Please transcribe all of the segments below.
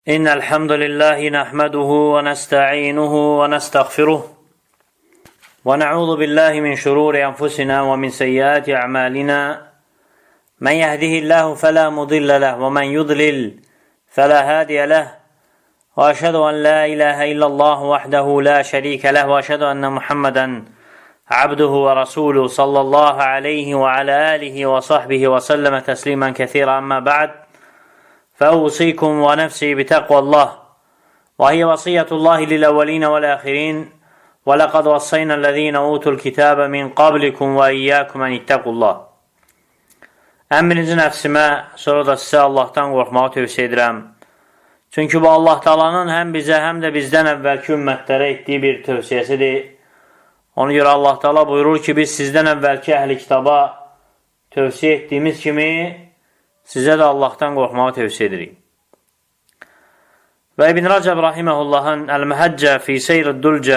إن الحمد لله نحمده ونستعينه ونستغفره ونعوذ بالله من شرور أنفسنا ومن سيئات أعمالنا من يهده الله فلا مضل له ومن يضلل فلا هادي له وأشهد أن لا إله إلا الله وحده لا شريك له وأشهد أن محمدا عبده ورسوله صلى الله عليه وعلى آله وصحبه وسلم تسليما كثيرا أما بعد فأوصيكم ونفسي بتقوى الله وهي وصية الله للأولين والآخرين ولقد وصينا الذين أوتوا الكتاب من قبلكم وإياكم أن اتقوا الله. Birinci nəfsimə, sonra da sizə Allahdan qorxmağı tövsiyə edirəm. Çünki bu Allah Taala'nın həm bizə, həm də bizdən əvvəlki ümmətlərə etdiyi bir tövsiyəsidir. Ona görə Allah Taala buyurur ki, biz sizdən əvvəlki əhli kitaba tövsiyə etdiyimiz kimi sizə də Allahdan qorxmağı tövsiyə edirik. Və İbn Rəcəb Rahiməhullahın Əl-Məhəccə fi Seyr-ü-Dülcə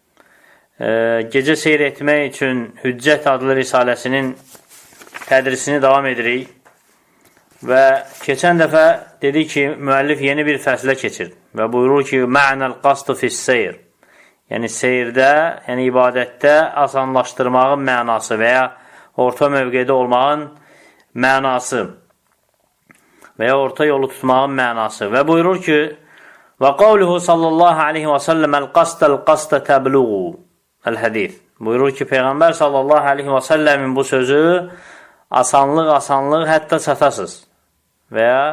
gecə seyr etmək üçün Hüccət adlı risaləsinin tədrisini davam edirik. Və keçən dəfə dedi ki, müəllif yeni bir fəslə keçir və buyurur ki, Mə'nəl qasdu fis-seyr, yəni seyirdə, yəni ibadətdə asanlaşdırmağın mənası və ya orta mövqedə olmağın mənası və ya orta yolu tutmağın mənası. Və buyurur ki, və qavluhu sallallahu aleyhi və səlləm əl-qasdə təbluğu əl-hədith. Buyurur ki, Peyğəmbər sallallahu aleyhi və səlləmin bu sözü asanlıq, hətta çatasız və ya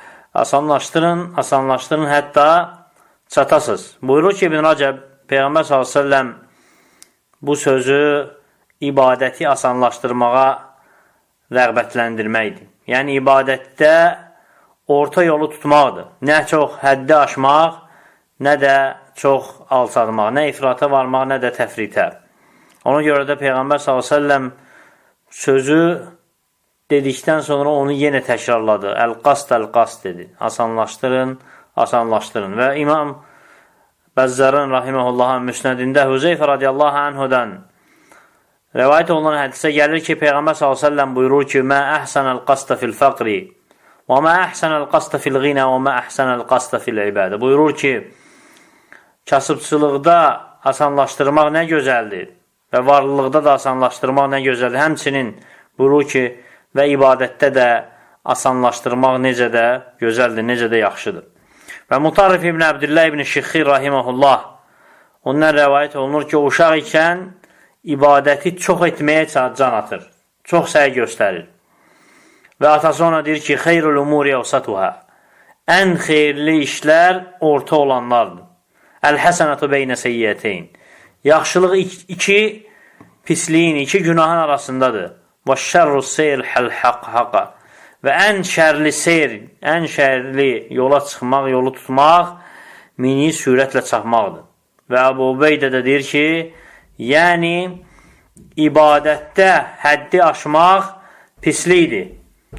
asanlaşdırın, hətta çatasız. Buyurur ki, İbn Rəcəb, Peyğəmbər sallallahu aleyhi və səlləm bu sözü ibadəti asanlaşdırmağa rəğbətləndirməkdir. Yəni, ibadətdə orta yolu tutmaqdır. Nə çox həddi aşmaq, nə də çox alçalmaq, nə ifrata varmaq, nə də təfritə. Ona görə də Peyğəmbər s.ə.v sözü dedikdən sonra onu yenə təkrarladı. Əl-qast dedi. Asanlaşdırın. Və İmam Bəzzarın Rahiməhullahın müsnədində Hüzeyfə radiyallahu anhudan rəvayət olunan hədisə gəlir ki, Peyğəmbər s.ə.v buyurur ki, Mə əhsənəl qasdə fil-fəqri və mə əhsənəl qasdə fil-ğinə və mə əhsənəl qasdə fil-ibədə. Buyurur ki, kasıbçılıqda asanlaşdırmaq nə gözəldir və varlılıqda da asanlaşdırmaq nə gözəldir. Həmçinin buyurur ki, və ibadətdə də asanlaşdırmaq necə də gözəldir, necə də yaxşıdır. Və Mutarrif ibn Əbdillah ibn Şixxir rahiməhullah ondan rəvayət olunur ki, uşaq ikən ibadəti çox etməyə can atır, çox səy göstərir. Və atası ona deyir ki, xeyrul umuri əvsatuhə, ən xeyirli işlər orta olanlardır. Əl-həsənətu beynə seyyiyyəteyn, yaxşılıq iki pisliyin, iki günahın arasındadır. Və şərru seyr həl-haqqa, və ən şərli seyr, ən şərli yola çıxmaq, yolu tutmaq, mini sürətlə çapmaqdır. Və Əbu Ubeydə də deyir ki, yəni ibadətdə həddi aşmaq pislikdir.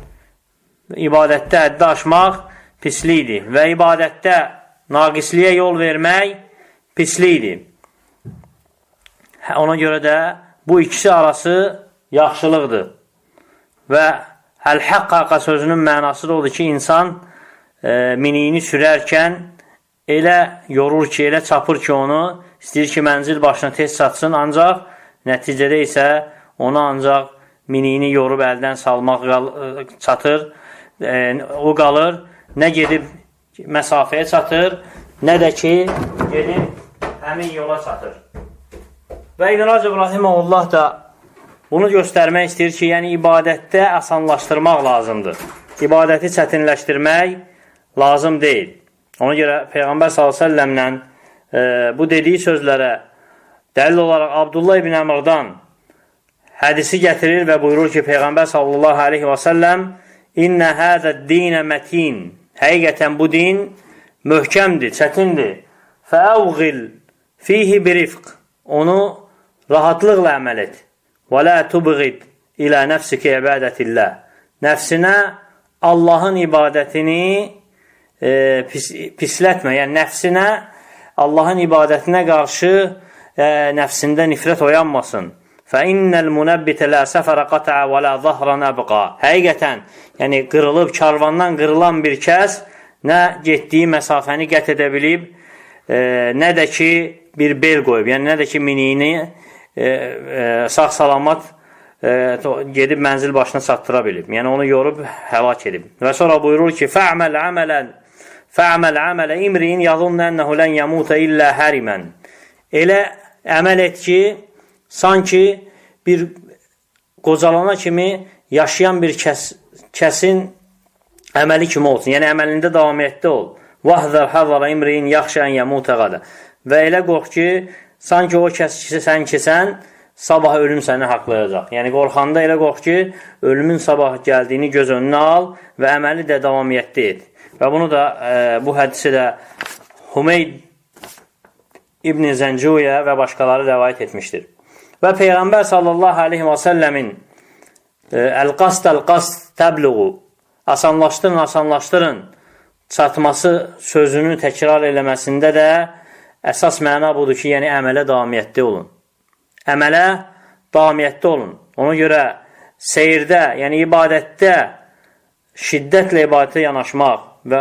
İbadətdə həddi aşmaq pislikdir və ibadətdə naqisliyə yol vermək pislikdir. Ona görə də bu ikisi arası yaxşılıqdır. Və əl-haqqa sözünün mənası da odur ki, insan miniyini sürərkən elə yorur ki, elə çapır ki, onu istəyir ki, mənzil başına tez çatsın, ancaq nəticədə isə onu ancaq miniyini yorub əldən salmaq çatır, o qalır, nə gedib məsafəyə çatır, nə də ki, gedib həmin yola çatır. Və İbn Rəcəb Rahiməhullah da bunu göstərmək istəyir ki, yəni ibadətdə asanlaşdırmaq lazımdır. İbadəti çətinləşdirmək lazım deyil. Ona görə Peyğəmbər s.ə.v-lə bu dediyi sözlərə dəlil olaraq Abdullah ibn Əmrdan hədisi gətirir və buyurur ki, Peyğəmbər s.ə.v İnnə həzəd dinə mətin, həqiqətən bu din möhkəmdir, çətindir. Fəəvğil fihi birifq, onu rahatlıqla əməl et. Və lə tubğid ilə nəfsikə ibadətilləh, nəfsinə Allahın ibadətini pislətmə, yəni nəfsinə Allahın ibadətinə qarşı nəfsində nifrət oyanmasın. فَإِنَّ الْمُنَبِّتَ لَا سَفَرَ قَطَعَ وَلَا ظَهْرًا أَبْقَى. Həqiqətən, yəni qırılıb, karvandan qırılan bir kəs nə getdiyi məsafəni qət edə bilib, nə də ki, bir bel qoyub. Yəni, nə də ki, miniyini sağ-salamat gedib mənzil başına çatdıra bilib. Yəni, onu yorub, həlak edib. Və sonra buyurur ki, fə'məl əmələ imriyin yazunna ənəhu lən yəmutə illə hərimən. Elə əməl et ki, sanki bir qocalana kimi yaşayan bir kəsin əməli kimi olsun. Yəni, əməlində davamiyyətdə ol. Vahzər həzara imriyin yaxşən yəmutə qadə. Və elə qorx ki, sanki o sən kəsən, sabah ölüm səni haqlayacaq. Yəni, qorxanda elə qorx ki, ölümün sabah gəldiyini göz önünə al və əməli də davamiyyətdə et. Və bunu da, bu hədisi də Hümeyd İbn Zəncuyə və başqaları rəvayət etmişdir. Və Peyğəmbər sallallahu aleyhi və səlləmin Əl-qast təbliğu, asanlaşdırın çatması sözünü təkrar eləməsində də əsas məna budur ki, yəni əmələ davamiyyətli olun. Əmələ davamiyyətli olun. Ona görə seyirdə, yəni ibadətdə şiddətlə ibadətə yanaşmaq və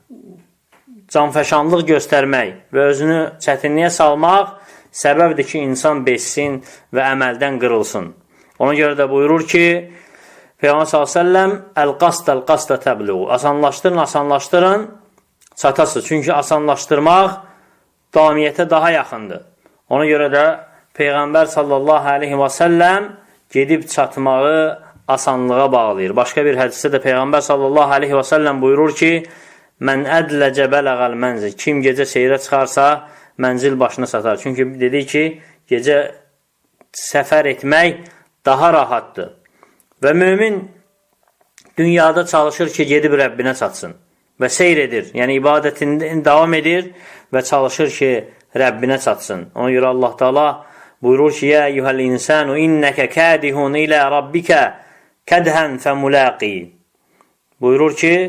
canfəşanlıq göstərmək və özünü çətinliyə salmaq səbəbdir ki, insan beşsin və əməldən qırılsın. Ona görə də buyurur ki, Peyğəmbər s.ə.v Əl-qast təbliğu, asanlaşdırın, çatasız. Çünki asanlaşdırmaq davamiyyətə daha yaxındır. Ona görə də Peyğəmbər s.ə.v gedib çatmağı asanlığa bağlayır. Başqa bir hədisdə də Peyğəmbər s.ə.v buyurur ki, mən ədləcə bələğəl mənzil, kim gecə seyrə çıxarsa, mənzil başına çatar. Çünki dedi ki, gecə səfər etmək daha rahatdır. Və mömin dünyada çalışır ki, gedib Rəbbinə çatsın və seyr edir. Yəni, ibadətində davam edir və çalışır ki, Rəbbinə çatsın. Ona görə Allah Teala buyurur ki, Yə eyyuhəl insanu innəkə kədihun ilə Rabbikə kədhən fəmuləqi. Buyurur ki,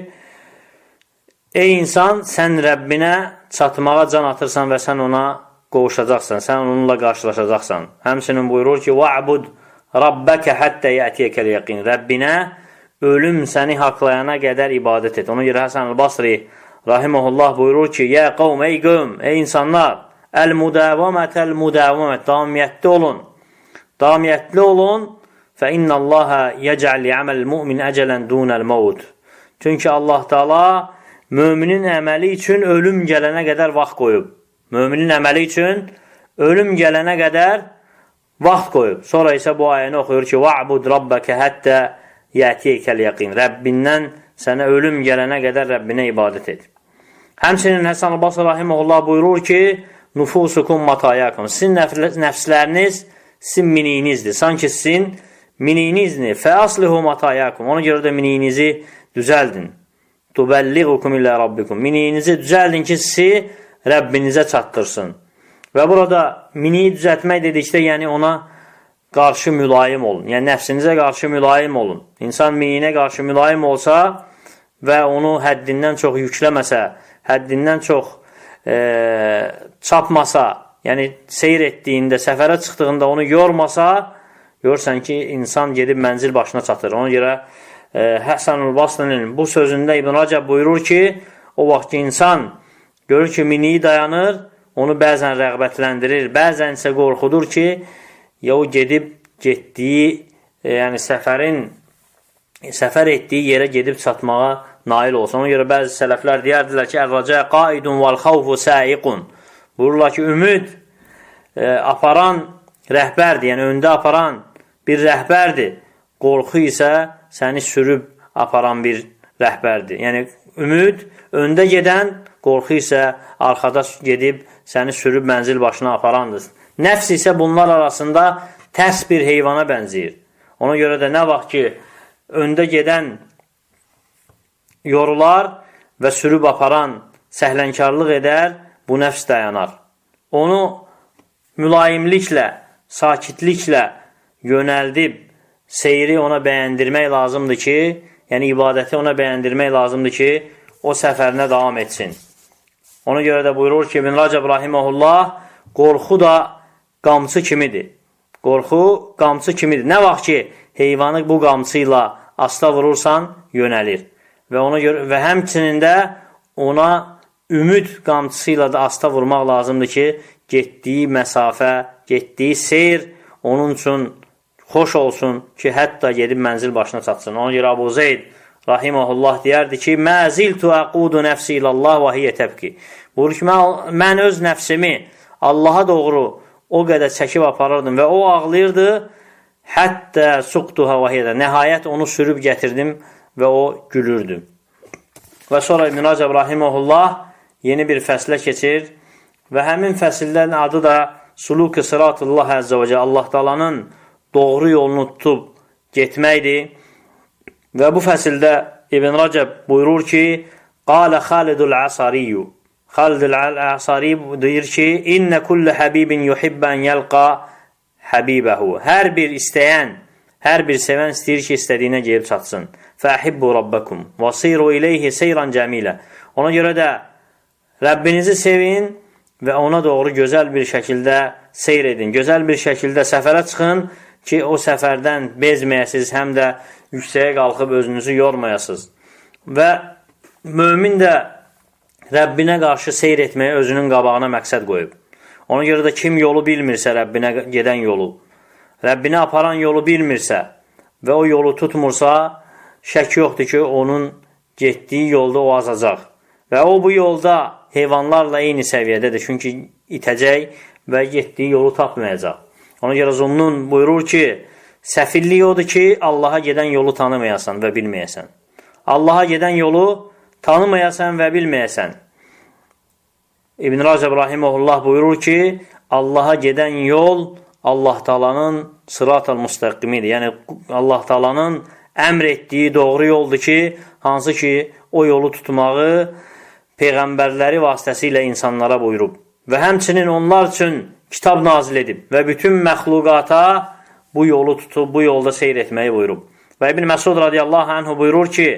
ey insan, sən Rəbbinə çatmağa can atırsan və sən ona qovuşacaqsan, sən onunla qarşılaşacaqsan. Həmçinin buyurur ki, va'bud Rabbəkə həttə yətiyəkəl yəqin. Rəbbinə ölüm səni haqlayana qədər ibadət et. Ona görə Həsən el-Basri rahiməhullah buyurur ki, Yə qavm, ey qövm, ey insanlar, əl-mudəvəmət, davamiyyətli olun. Davamiyyətli olun, fə innəlləhə yəcəl yəməl mümin əcələn dunəl məvud. Çünki Allah Teala möminin əməli üçün ölüm gələnə qədər vaxt qoyub. Möminin əməli üçün ölüm gələnə qədər vaxt qoyub. Sonra isə bu ayəni oxuyur ki, va'bud rabbəkə həttə yətiyəkəl yəqin. Rəbbindən sənə ölüm gələnə qədər Rəbbinə ibadət et. Həmçinin Həsən el-Basri rahiməhullah buyurur ki, nufusukum matayəkum. Sizin nəfsləriniz sizin miniyinizdir. Sanki sizin miniyinizdir. Fəaslihu matayəkum. Ona görə də miniyinizi düzəldin. Tubəlliğukum illə rabbikum. Miniyinizi düzəldin ki, sizi Rəbbinizə çatdırsın. Və burada miniyi düzəltmək dedikdə, yəni ona qarşı mülayim olun. Yəni nəfsinizə qarşı mülayim olun. İnsan miniyinə qarşı mülayim olsa və onu həddindən çox yükləməsə, həddindən çox çapmasa, yəni seyr etdiyində, səfərə çıxdığında onu yormasa, görürsən ki, insan gedib mənzil başına çatır. Ona görə Həsən el-Basrinin bu sözündə İbn Rəcəb buyurur ki, o vaxt ki, insan görür ki, miniyi dayanır, onu bəzən rəğbətləndirir, bəzən isə qorxudur ki, ya o getdiyi, yəni səfər etdiyi yerə gedib çatmağa nail olsun. Ona görə bəzi sələflər deyərdilər ki, ər-rəcə qaidun vəl-xavfu səiqun. Buyururlar ki, ümid aparan rəhbərdir, yəni öndə aparan bir rəhbərdir. Qorxu isə səni sürüb aparan bir rəhbərdir. Yəni, ümid öndə gedən, qorxu isə arxada gedib səni sürüb mənzil başına aparandır. Nəfs isə bunlar arasında tərs bir heyvana bənzəyir. Ona görə də nə vaxt ki, öndə gedən yorular və sürüb aparan səhlənkarlıq edər, bu nəfs dayanar. Onu mülayimliklə, sakitliklə yönəldib, seyri ona bəyəndirmək lazımdır ki, yəni ibadəti ona bəyəndirmək lazımdır ki, o səfərinə davam etsin. Ona görə də buyurur ki, İbn Rəcəb rahiməhullah, qorxu da qamçı kimidir. Qorxu qamçı kimidir. Nə vaxt ki, heyvanı bu qamçı ilə asla vurursan, yönəlir. Və həmçinin də ona ümid qamçısı ilə da asta vurmaq lazımdır ki, getdiyi məsafə, getdiyi seyr onun üçün xoş olsun ki, hətta gedib mənzil başına çatsın. Ona görə Əbu Zeyd rahiməhullah deyərdi ki, məziltu əqudu nəfsi ilallah və hiyə təbki. Buyurur ki, mən öz nəfsimi Allaha doğru o qədər çəkib aparırdım və o ağlayırdı, hətta suqtuha və hiyə. Nəhayət onu sürüb gətirdim və o gülürdü. Və sonra İbn Rəcəb rahiməhullah yeni bir fəslə keçir və həmin fəsillərin adı da Suluk-i Sıratullah Əzzə və Cəl, Allah Taalanın doğru yolunu tutub getməkdir. Və bu fəsildə İbn Rəcəb buyurur ki, Qalə Xalidul Əsariyyu, Xalidul Əsari deyir ki, İnnə kulli həbibin yuhibbən yəlqa həbibəhu. Hər bir istəyən, hər bir sevən istəyir ki, istədiyinə gelib çatsın. Fəhibbu rabbəkum və siru iləyhi seyran cəmilə. Ona görə də Rəbbinizi sevin və ona doğru gözəl bir şəkildə seyr edin. Gözəl bir şəkildə səfərə çıxın ki, o səfərdən bezməyəsiniz, həm də yüksəyə qalxıb özünüzü yormayasınız. Və mömin də Rəbbinə qarşı seyr etməyə özünün qabağına məqsəd qoyub. Ona görə də kim yolu bilmirsə, Rəbbinə gedən yolu, Rəbbinə aparan yolu bilmirsə və o yolu tutmursa, şək yoxdur ki, onun getdiyi yolda o azacaq. Və o bu yolda heyvanlarla eyni səviyyədədir. Çünki itəcək və getdiyi yolu tapmayacaq. Ona görə Zunnun buyurur ki, səfillik odur ki, Allaha gedən yolu tanımayasan və bilməyəsən. Allaha gedən yolu tanımayasan və bilməyəsən. İbn Rəcəb rahiməhullah buyurur ki, Allaha gedən yol Allah Taalanın sırat-ı müstəqimidir. Yəni, Allah Taalanın əmr etdiyi doğru yoldur ki, hansı ki, o yolu tutmağı Peyğəmbərləri vasitəsilə insanlara buyurub. Və həmçinin onlar üçün kitab nazil edib və bütün məxluqata bu yolu tutub, bu yolda seyr etməyi buyurub. Və İbn Məsud radiyallahu anhu buyurur ki,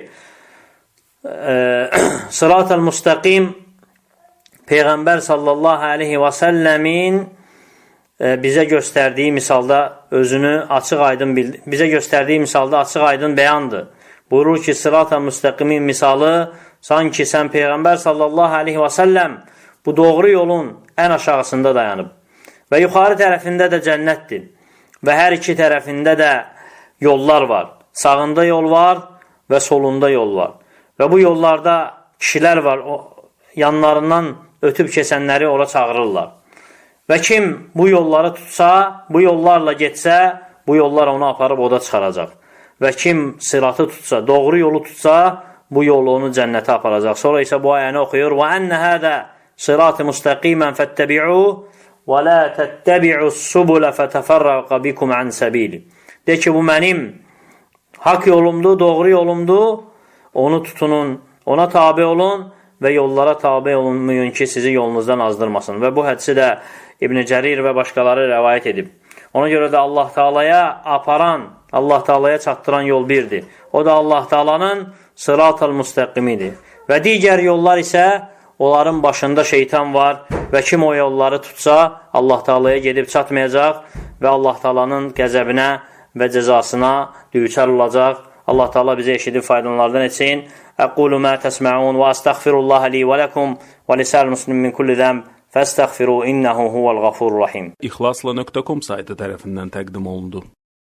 Sırat-ı müstəqim Peyğəmbər sallallahu aleyhi və səlləmin bizə göstərdiyi misalda özünü açıq-aydın bizə göstərdiyi misalda açıq-aydın bəyandır. Buyurur ki, Sırat-ı müstəqimin misalı sanki sən Peyğəmbər sallallahu aleyhi və səlləm bu doğru yolun ən aşağısında dayanıb. Və yuxarı tərəfində də cənnətdir. Və hər iki tərəfində də yollar var. Sağında yol var və solunda yol var. Və bu yollarda kişilər var, yanlarından ötüb keçənləri ora çağırırlar. Və kim bu yolları tutsa, bu yollarla getsə, bu yollar onu aparıb oda çıxaracaq. Və kim sıratı tutsa, doğru yolu tutsa, bu yolu onu cənnətə aparacaq. Sonra isə bu ayəni oxuyur. وَأَنَّ هَذَا صِرَاطِ مُسْتَقِيمًا فَاتَّبِعُوهُ وَلَا تَتَّبِعُوا السُّبُلَ فَتَفَرَّقَ بِكُمْ عَنْ سَبِيلِ. De ki, bu mənim hak yolumdur, doğru yolumdur. Onu tutunun, ona tabi olun və yollara tabi olunmayın ki, sizi yolunuzdan azdırmasın. Və bu hədisi də İbn Cərir və başqaları rəvayət edib. Ona görə də Allah Taalaya aparan, Allah Taalaya çatdıran yol birdir. O da Allah Taalanın sırat-ı müstəqimidir. Və digər yollar isə onların başında şeytan var və kim o yolları tutsa Allah Taalaya gedib çatmayacaq və Allah Taalanın qəzəbinə və cəzasına düçar olacaq. Allah Taala bizə eşidib faydalardan etsin. Əqulu mə təsməun və əstəğfirullah li və ləkum və lisəl muslim min kulli zəmb fəstəğfiru innəhu huvəl-ğafurur rahim. İxlasla.com saytı tərəfindən təqdim olundu.